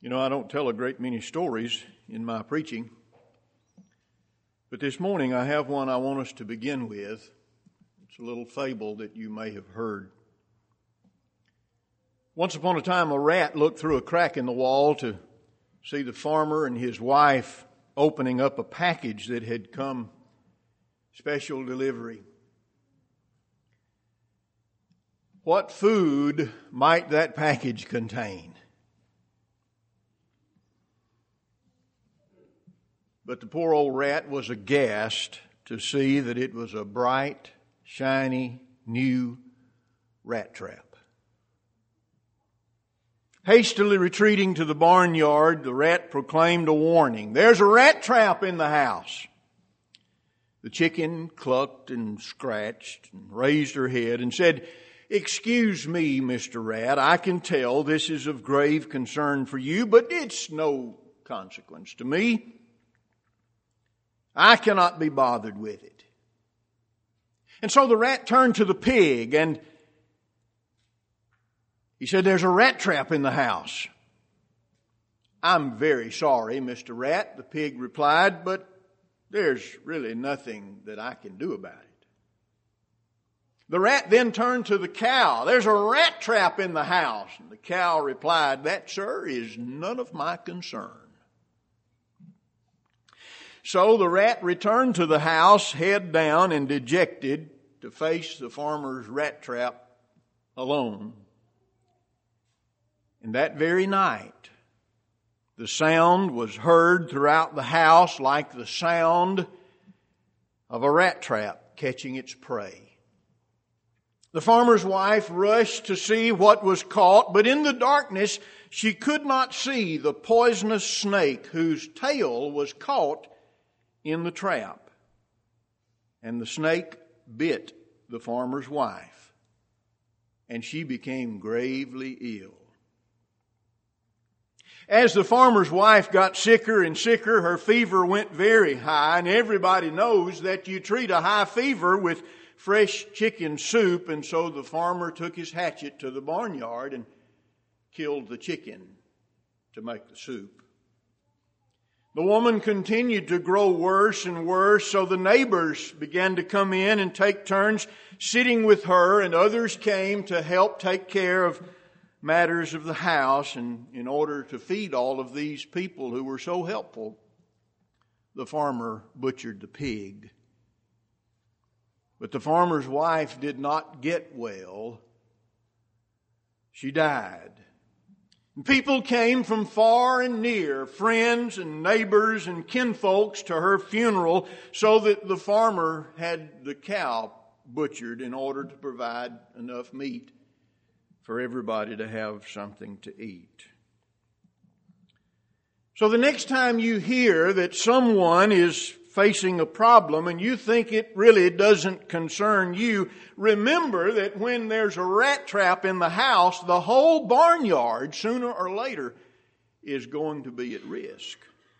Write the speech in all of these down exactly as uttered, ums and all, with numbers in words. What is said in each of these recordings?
You know, I don't tell a great many stories in my preaching, but this morning I have one I want us to begin with. It's a little fable that you may have heard. Once upon a time, a rat looked through a crack in the wall to see the farmer and his wife opening up a package that had come special delivery. What food might that package contain? But the poor old rat was aghast to see that it was a bright, shiny, new rat trap. Hastily retreating to the barnyard, the rat proclaimed a warning. "There's a rat trap in the house." The chicken clucked and scratched and raised her head and said, "Excuse me, Mister Rat, I can tell this is of grave concern for you, but it's no consequence to me. I cannot be bothered with it." And so the rat turned to the pig and he said, "There's a rat trap in the house." "I'm very sorry, Mister Rat," the pig replied, "but there's really nothing that I can do about it." The rat then turned to the cow. "There's a rat trap in the house." And the cow replied, "That, sir, is none of my concern." So the rat returned to the house, head down and dejected, to face the farmer's rat trap alone. And that very night, the sound was heard throughout the house like the sound of a rat trap catching its prey. The farmer's wife rushed to see what was caught, but in the darkness she could not see the poisonous snake whose tail was caught in the trap. And the snake bit the farmer's wife, and she became gravely ill. As the farmer's wife got sicker and sicker, her fever went very high, and everybody knows that you treat a high fever with fresh chicken soup, and so the farmer took his hatchet to the barnyard and killed the chicken to make the soup. The woman continued to grow worse and worse, so the neighbors began to come in and take turns sitting with her, and others came to help take care of matters of the house. And in order to feed all of these people who were so helpful, the farmer butchered the pig. But the farmer's wife did not get well. She died. And people came from far and near, friends and neighbors and kinfolks, to her funeral, so that the farmer had the cow butchered in order to provide enough meat for everybody to have something to eat. So the next time you hear that someone is facing a problem and you think it really doesn't concern you, remember that when there's a rat trap in the house, the whole barnyard, sooner or later, is going to be at risk.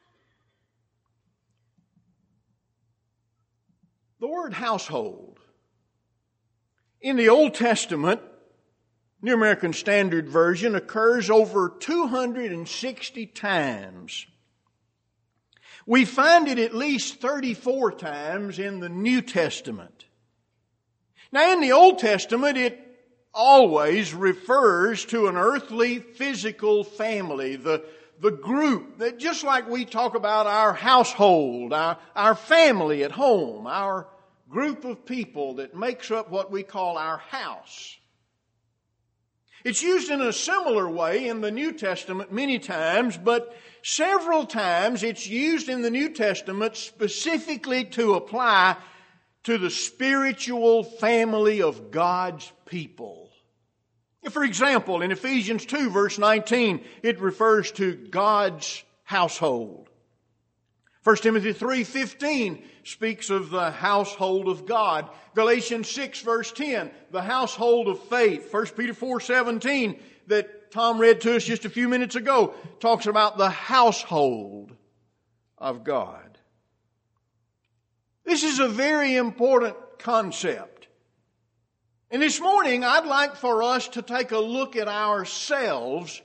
The word household in the Old Testament, New American Standard Version, occurs over two hundred sixty times. We find it at least thirty-four times in the New Testament. Now, in the Old Testament, it always refers to an earthly, physical family, the, the group, that just like we talk about our household, our, our family at home, our group of people that makes up what we call our house. It's used in a similar way in the New Testament many times, but several times it's used in the New Testament specifically to apply to the spiritual family of God's people. For example, in Ephesians two, verse nineteen, it refers to God's household. First Timothy three fifteen speaks of the household of God. Galatians six, verse ten, the household of faith. First Peter four seventeen, that Tom read to us just a few minutes ago, talks about the household of God. This is a very important concept. And this morning, I'd like for us to take a look at ourselves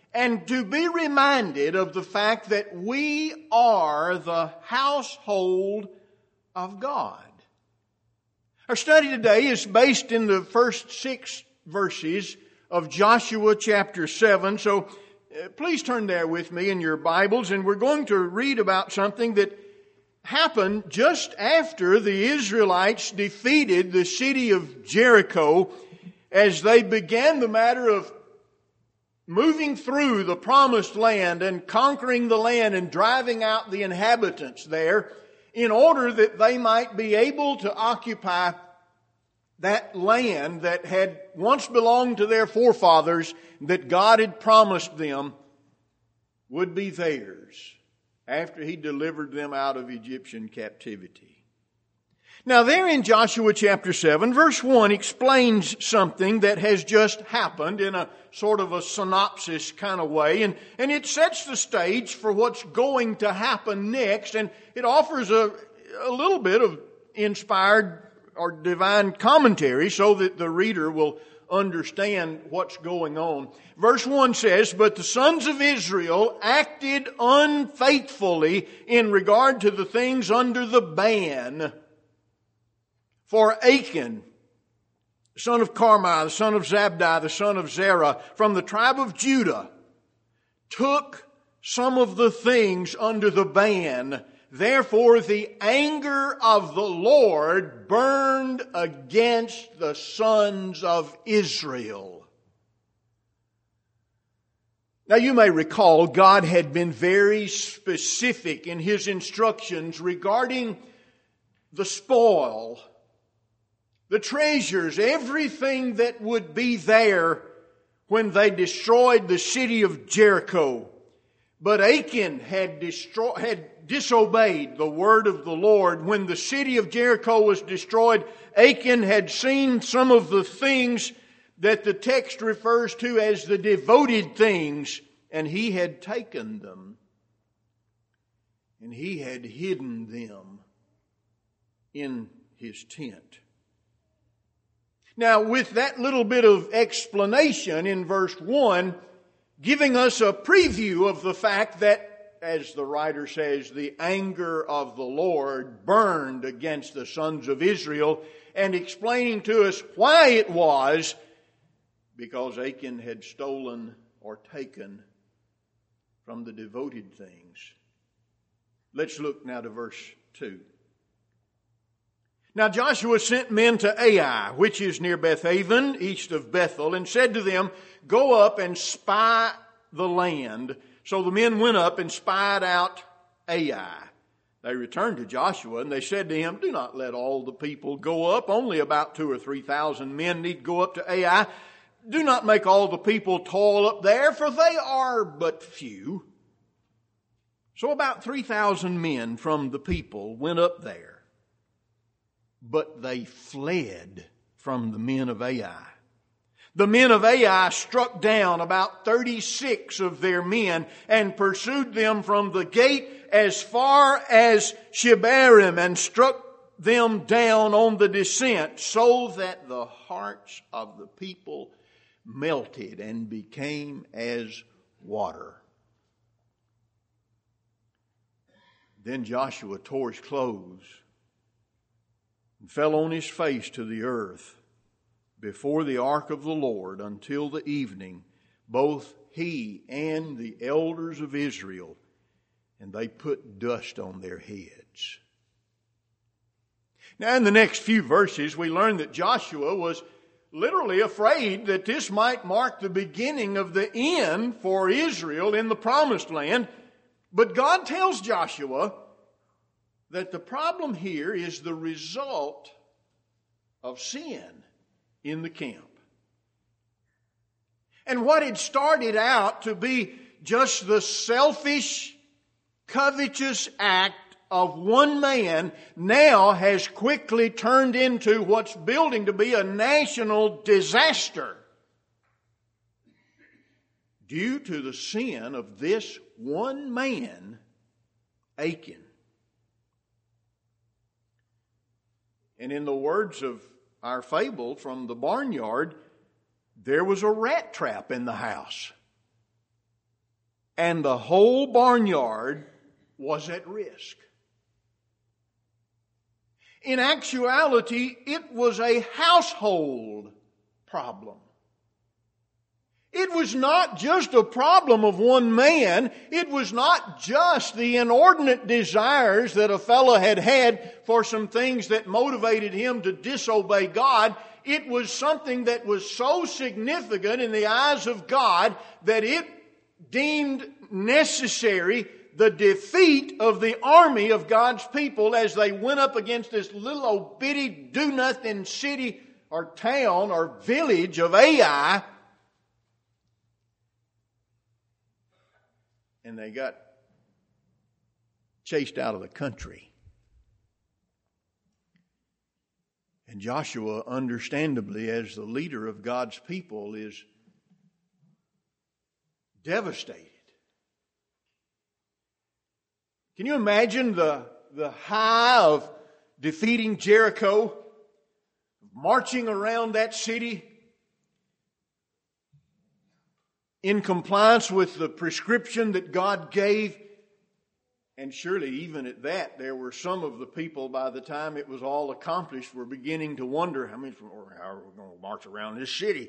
and to be reminded of the fact that we are the household of God. Our study today is based in the first six verses of Joshua chapter seven. So uh, please turn there with me in your Bibles, and we're going to read about something that happened just after the Israelites defeated the city of Jericho as they began the matter of moving through the promised land and conquering the land and driving out the inhabitants there in order that they might be able to occupy that land that had once belonged to their forefathers, that God had promised them would be theirs after He delivered them out of Egyptian captivity. Now there in Joshua chapter seven, verse one explains something that has just happened in a sort of a synopsis kind of way. And, and it sets the stage for what's going to happen next. And it offers a, a little bit of inspired or divine commentary so that the reader will understand what's going on. Verse one says, "But the sons of Israel acted unfaithfully in regard to the things under the ban. For Achan, the son of Carmi, the son of Zabdi, the son of Zerah, from the tribe of Judah, took some of the things under the ban. Therefore the anger of the Lord burned against the sons of Israel." Now you may recall God had been very specific in His instructions regarding the spoil, the treasures, everything that would be there when they destroyed the city of Jericho. But Achan had destroyed, had disobeyed the word of the Lord. When the city of Jericho was destroyed, Achan had seen some of the things that the text refers to as the devoted things, and he had taken them, and he had hidden them in his tent. Now, with that little bit of explanation in verse one, giving us a preview of the fact that, as the writer says, the anger of the Lord burned against the sons of Israel, and explaining to us why it was, because Achan had stolen or taken from the devoted things. Let's look now to verse two. "Now Joshua sent men to Ai, which is near Bethaven, east of Bethel, and said to them, 'Go up and spy the land.' So the men went up and spied out Ai. They returned to Joshua, and they said to him, 'Do not let all the people go up. Only about two or three thousand men need go up to Ai. Do not make all the people toil up there, for they are but few.' So about three thousand men from the people went up there. But they fled from the men of Ai. The men of Ai struck down about thirty-six of their men and pursued them from the gate as far as Shebarim and struck them down on the descent, so that the hearts of the people melted and became as water. Then Joshua tore his clothes and fell on his face to the earth before the ark of the Lord until the evening, both he and the elders of Israel, and they put dust on their heads." Now in the next few verses we learn that Joshua was literally afraid that this might mark the beginning of the end for Israel in the promised land. But God tells Joshua that the problem here is the result of sin in the camp. And what had started out to be just the selfish, covetous act of one man now has quickly turned into what's building to be a national disaster due to the sin of this one man, Achan. And in the words of our fable from the barnyard, there was a rat trap in the house. and the whole barnyard was at risk. In actuality, it was a household problem. It was not just a problem of one man. It was not just the inordinate desires that a fellow had had for some things that motivated him to disobey God. It was something that was so significant in the eyes of God that it deemed necessary the defeat of the army of God's people as they went up against this little old bitty do-nothing city or town or village of Ai. And they got chased out of the country. And Joshua, understandably, as the leader of God's people, is devastated. Can you imagine the, the high of defeating Jericho, marching around that city in compliance with the prescription that God gave? And surely even at that, there were some of the people, by the time it was all accomplished, were beginning to wonder, how many, or how are we going to march around this city?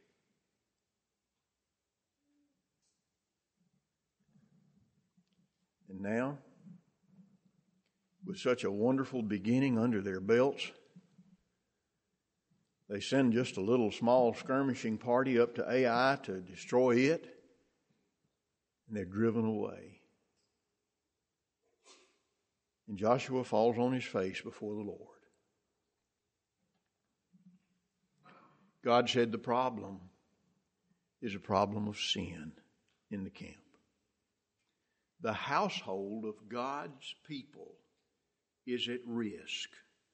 And now, with such a wonderful beginning under their belts, they send just a little small skirmishing party up to Ai to destroy it, and they're driven away. And Joshua falls on his face before the Lord. God said the problem is a problem of sin in the camp. The household of God's people is at risk.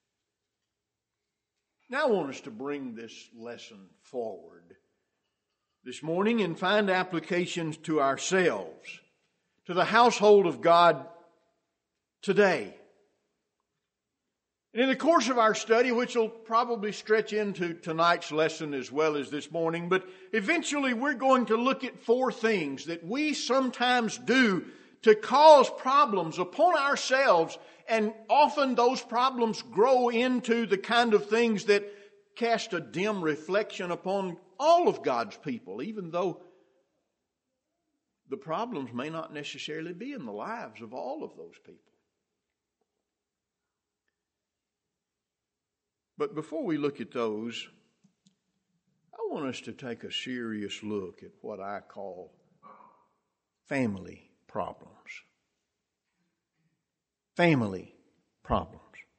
Now I want us to bring this lesson forward this morning and find applications to ourselves, to the household of God today. And in the course of our study, which will probably stretch into tonight's lesson as well as this morning, but eventually we're going to look at four things that we sometimes do to cause problems upon ourselves, and often those problems grow into the kind of things that cast a dim reflection upon all of God's people, even though the problems may not necessarily be in the lives of all of those people. But before we look at those, I want us to take a serious look at what I call family problems. Family problems.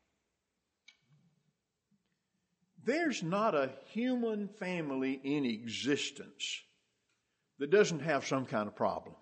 There's not a human family in existence that doesn't have some kind of problems.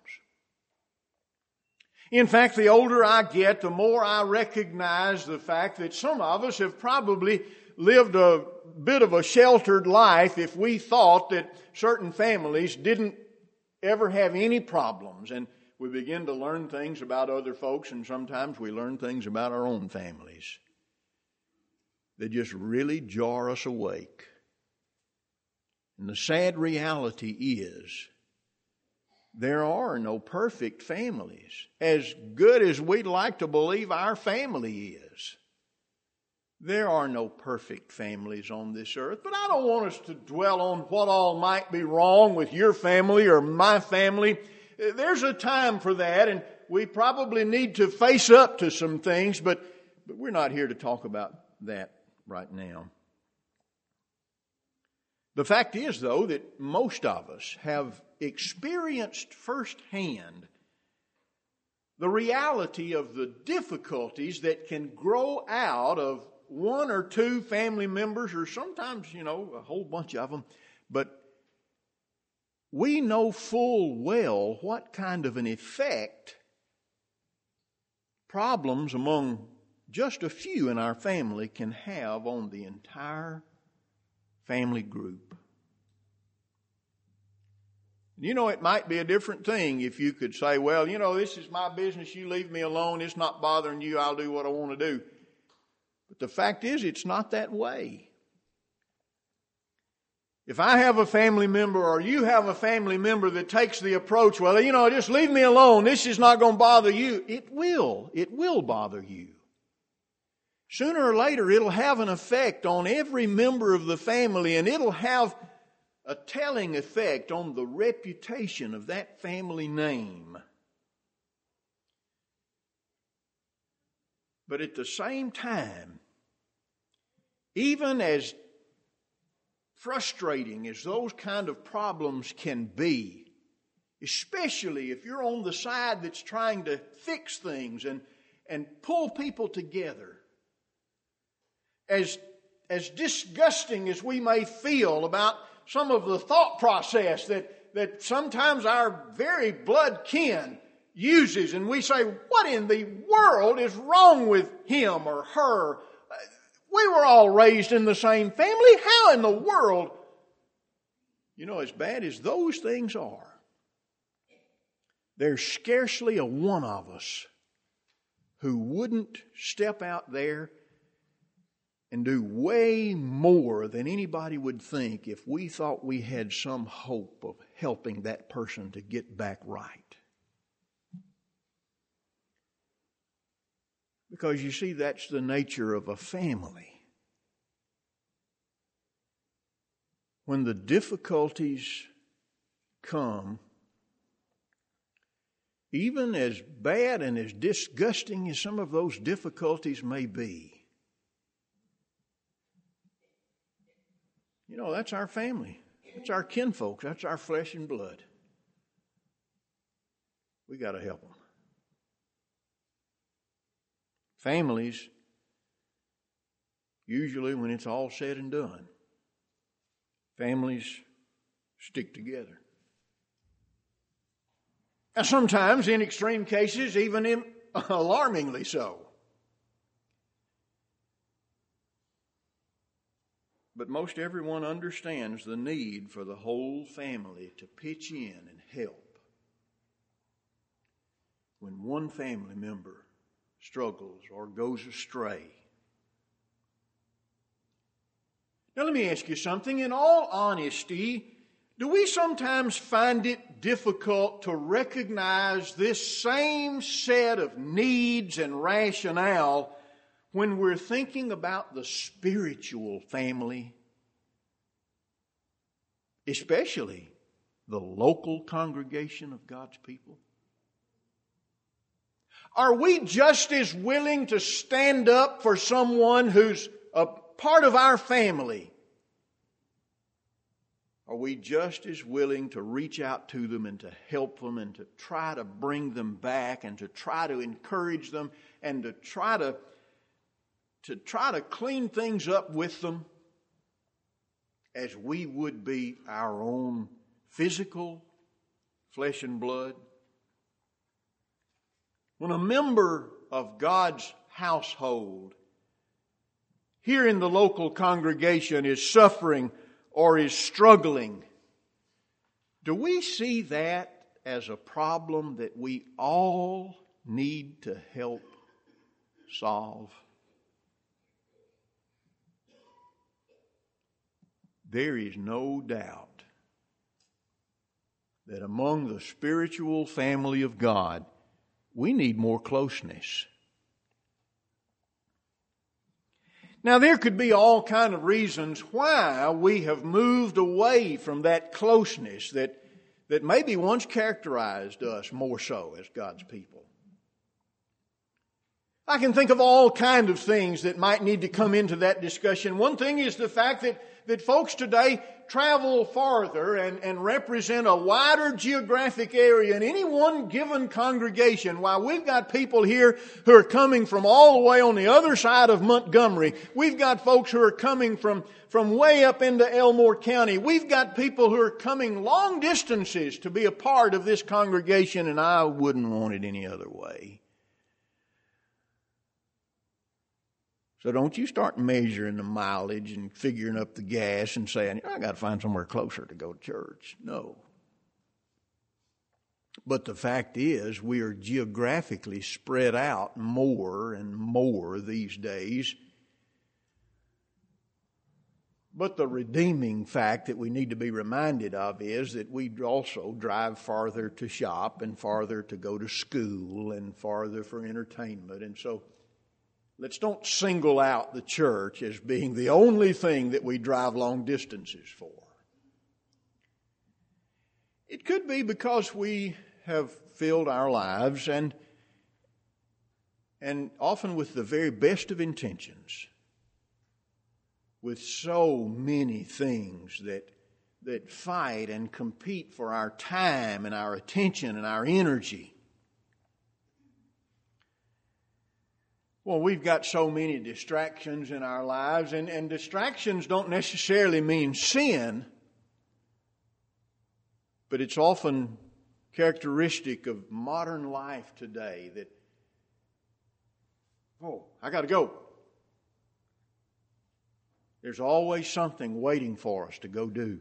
In fact, the older I get, the more I recognize the fact that some of us have probably lived a bit of a sheltered life if we thought that certain families didn't ever have any problems. And we begin to learn things about other folks, and sometimes we learn things about our own families that just really jar us awake. And the sad reality is, there are no perfect families. As good as we'd like to believe our family is, there are no perfect families on this earth. But I don't want us to dwell on what all might be wrong with your family or my family. There's a time for that, and we probably need to face up to some things, but, but we're not here to talk about that right now. The fact is, though, that most of us have experienced firsthand the reality of the difficulties that can grow out of one or two family members, or sometimes, you know, a whole bunch of them. But we know full well what kind of an effect problems among just a few in our family can have on the entire family group. You know, it might be a different thing if you could say, well, you know, this is my business, you leave me alone, it's not bothering you, I'll do what I want to do. But the fact is, it's not that way. If I have a family member or you have a family member that takes the approach, well, you know, just leave me alone, this is not going to bother you. It will. It will bother you. Sooner or later, it'll have an effect on every member of the family, and it'll have a telling effect on the reputation of that family name. But at the same time, even as frustrating as those kind of problems can be, especially if you're on the side that's trying to fix things and, and pull people together, as, as disgusting as we may feel about some of the thought process that, that sometimes our very blood kin uses, and we say, what in the world is wrong with him or her? We were all raised in the same family. How in the world? You know, as bad as those things are, there's scarcely a one of us who wouldn't step out there and do way more than anybody would think if we thought we had some hope of helping that person to get back right. Because you see, that's the nature of a family. When the difficulties come, even as bad and as disgusting as some of those difficulties may be, you know, that's our family. That's our kinfolk. That's our flesh and blood. We got to help them. Families, usually when it's all said and done, families stick together. Now sometimes, in extreme cases, even in, alarmingly so. But most everyone understands the need for the whole family to pitch in and help when one family member struggles or goes astray. Now let me ask you something. In all honesty, do we sometimes find it difficult to recognize this same set of needs and rationale when we're thinking about the spiritual family, especially the local congregation of God's people? Are we just as willing to stand up for someone who's a part of our family? Are we just as willing to reach out to them and to help them and to try to bring them back and to try to encourage them and to try to, to try to clean things up with them as we would be our own physical flesh and blood? When a member of God's household here in the local congregation is suffering or is struggling, do we see that as a problem that we all need to help solve? There is no doubt that among the spiritual family of God, we need more closeness. Now, there could be all kind of reasons why we have moved away from that closeness that, that maybe once characterized us more so as God's people. I can think of all kinds of things that might need to come into that discussion. One thing is the fact that, that folks today travel farther and, and represent a wider geographic area in any one given congregation. While we've got people here who are coming from all the way on the other side of Montgomery. We've got folks who are coming from, from way up into Elmore County. We've got people who are coming long distances to be a part of this congregation, and I wouldn't want it any other way. So don't you start measuring the mileage and figuring up the gas and saying, I got to find somewhere closer to go to church. No. But the fact is, we are geographically spread out more and more these days. But the redeeming fact that we need to be reminded of is that we also drive farther to shop and farther to go to school and farther for entertainment. And so let's don't single out the church as being the only thing that we drive long distances for. It could be because we have filled our lives and, and often with the very best of intentions, with so many things that, that fight and compete for our time and our attention and our energy. Well, we've got so many distractions in our lives, and, and distractions don't necessarily mean sin, but it's often characteristic of modern life today that, oh, I got to go. There's always something waiting for us to go do.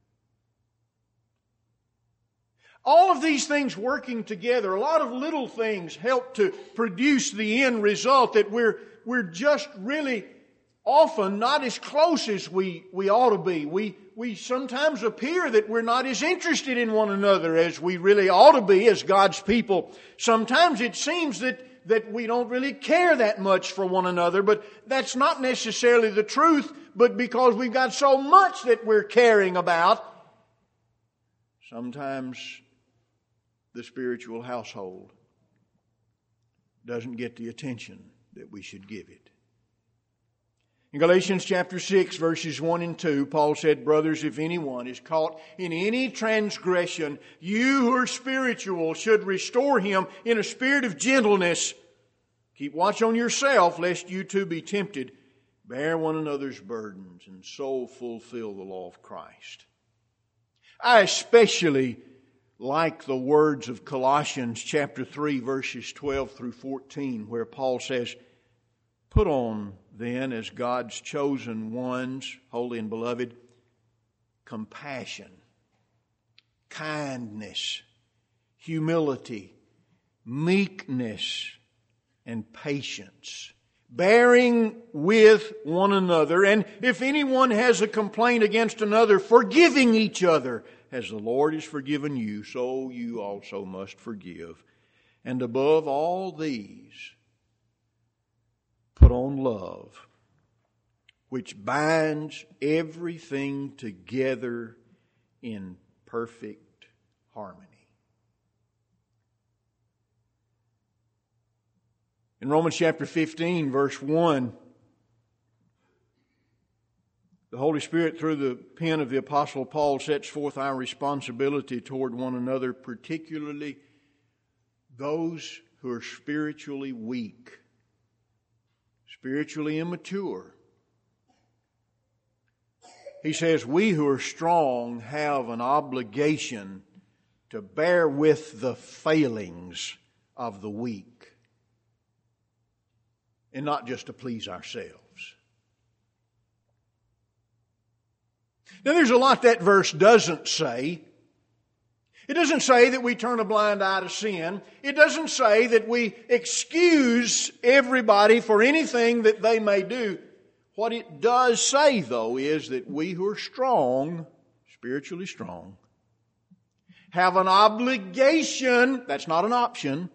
All of these things working together, a lot of little things help to produce the end result that we're, we're just really often not as close as we, we ought to be. We, we sometimes appear that we're not as interested in one another as we really ought to be as God's people. Sometimes it seems that that we don't really care that much for one another, but that's not necessarily the truth, but because we've got so much that we're caring about, sometimes the spiritual household doesn't get the attention that we should give it. In Galatians chapter six, verses one and two, Paul said, "Brothers, if anyone is caught in any transgression, you who are spiritual should restore him in a spirit of gentleness. Keep watch on yourself, lest you too be tempted. Bear one another's burdens, and so fulfill the law of Christ." I especially like the words of Colossians chapter three, verses twelve through fourteen, where Paul says, "Put on then, as God's chosen ones, holy and beloved, compassion, kindness, humility, meekness, and patience, bearing with one another, and if anyone has a complaint against another, forgiving each other, as the Lord has forgiven you, so you also must forgive. And above all these, put on love, which binds everything together in perfect harmony." In Romans chapter fifteen, verse one, the Holy Spirit, through the pen of the Apostle Paul, sets forth our responsibility toward one another, particularly those who are spiritually weak, spiritually immature. He says, we who are strong have an obligation to bear with the failings of the weak, and not just to please ourselves. Now, there's a lot that verse doesn't say. It doesn't say that we turn a blind eye to sin. It doesn't say that we excuse everybody for anything that they may do. What it does say, though, is that we who are strong, spiritually strong, have an obligation, that's not an option,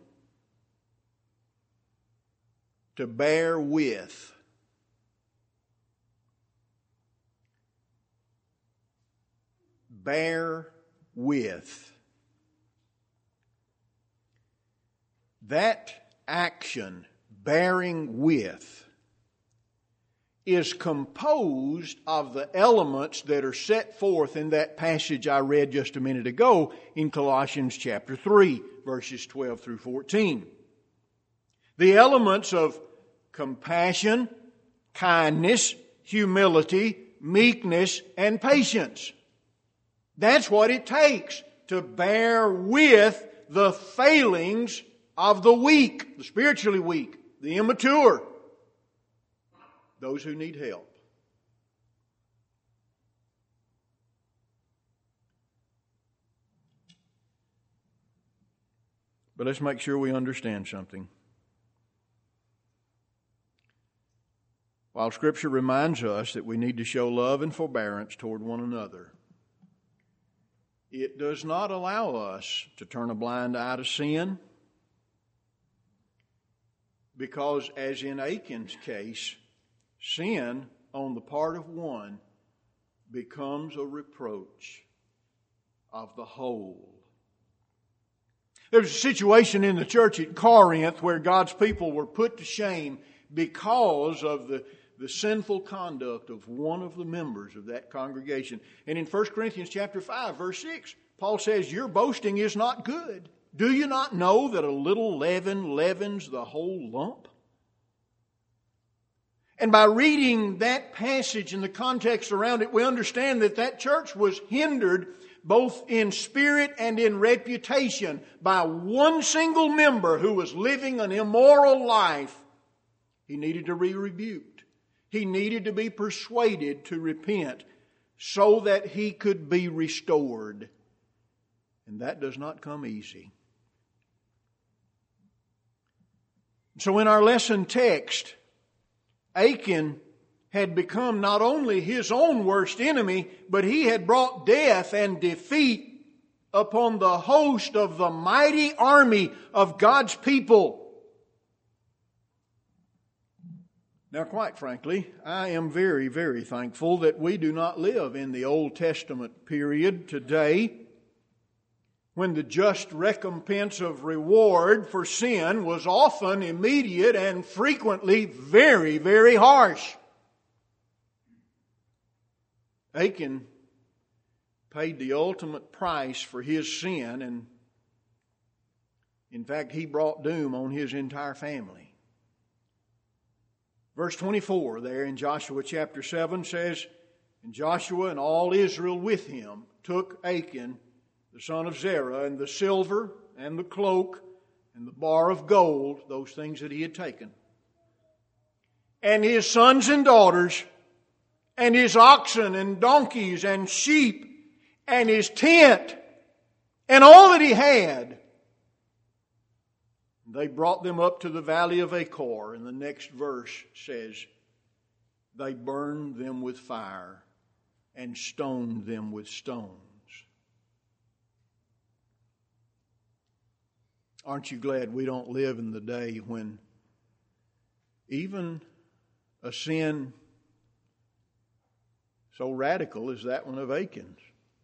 to bear with. Bear with. That action, bearing with, is composed of the elements that are set forth in that passage I read just a minute ago in Colossians chapter three, verses twelve through fourteen. The elements of compassion, kindness, humility, meekness, and patience. That's what it takes to bear with the failings of the weak, the spiritually weak, the immature, those who need help. But let's make sure we understand something. while Scripture reminds us that we need to show love and forbearance toward one another, it does not allow us to turn a blind eye to sin, because as in Achan's case, sin on the part of one becomes a reproach of the whole. There was a situation in the church at Corinth where God's people were put to shame because of the, the sinful conduct of one of the members of that congregation. And in First Corinthians chapter five, verse six, Paul says, your boasting is not good. Do you not know that a little leaven leavens the whole lump? And by reading that passage and the context around it, we understand that that church was hindered both in spirit and in reputation by one single member who was living an immoral life. He needed to be rebuked. He needed to be persuaded to repent so that he could be restored. And that does not come easy. So in our lesson text, Achan had become not only his own worst enemy, but he had brought death and defeat upon the host of the mighty army of God's people. Now, quite frankly, I am very, very thankful that we do not live in the Old Testament period today, when the just recompense of reward for sin was often immediate and frequently very, very harsh. Achan paid the ultimate price for his sin, and in fact, he brought doom on his entire family. Verse twenty-four there in Joshua chapter seven says, and Joshua and all Israel with him took Achan, the son of Zerah, and the silver and the cloak and the bar of gold, those things that he had taken, and his sons and daughters, and his oxen and donkeys and sheep, and his tent, and all that he had. They brought them up to the valley of Achor, and the next verse says, they burned them with fire and stoned them with stones. Aren't you glad we don't live in the day when even a sin so radical as that one of Achan's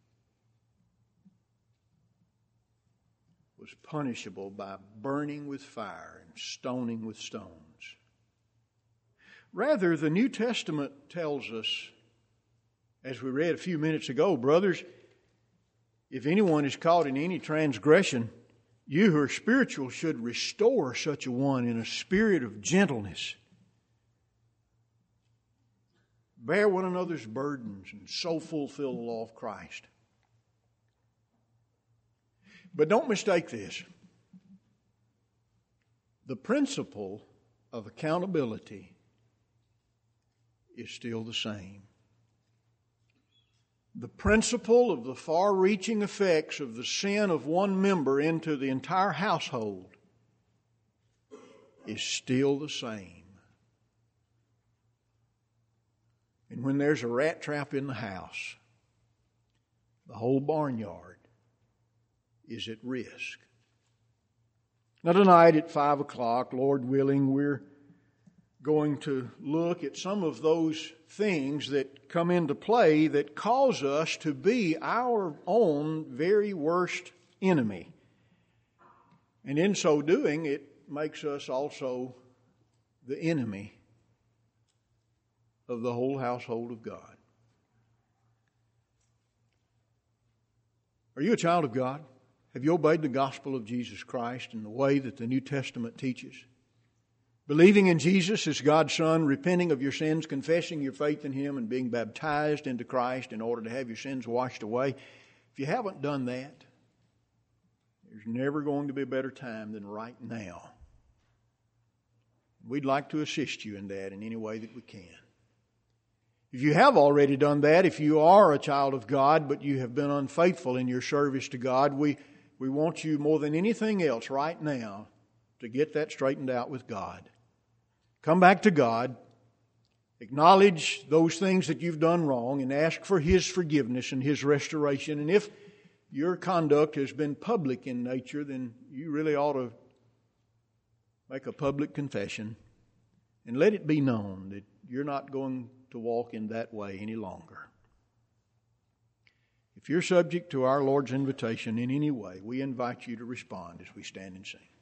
was punishable by burning with fire and stoning with stones? Rather, the New Testament tells us, as we read a few minutes ago, brothers, if anyone is caught in any transgression, you who are spiritual should restore such a one in a spirit of gentleness. Bear one another's burdens and so fulfill the law of Christ. But don't mistake this. The principle of accountability is still the same. The principle of the far-reaching effects of the sin of one member into the entire household is still the same. And when there's a rat trap in the house, the whole barnyard is at risk. Now tonight at five o'clock, Lord willing, we're going to look at some of those things that come into play that cause us to be our own very worst enemy. And in so doing, it makes us also the enemy of the whole household of God. Are you a child of God? Have you obeyed the gospel of Jesus Christ in the way that the New Testament teaches? Believing in Jesus as God's Son, repenting of your sins, confessing your faith in Him, and being baptized into Christ in order to have your sins washed away. If you haven't done that, there's never going to be a better time than right now. We'd like to assist you in that in any way that we can. If you have already done that, if you are a child of God, but you have been unfaithful in your service to God, we, we want you more than anything else right now to get that straightened out with God. Come back to God Acknowledge those things that you've done wrong and ask for His forgiveness and His restoration. And if your conduct has been public in nature, then you really ought to make a public confession and let it be known that you're not going to walk in that way any longer. If you're subject to our Lord's invitation in any way, we invite you to respond as we stand and sing.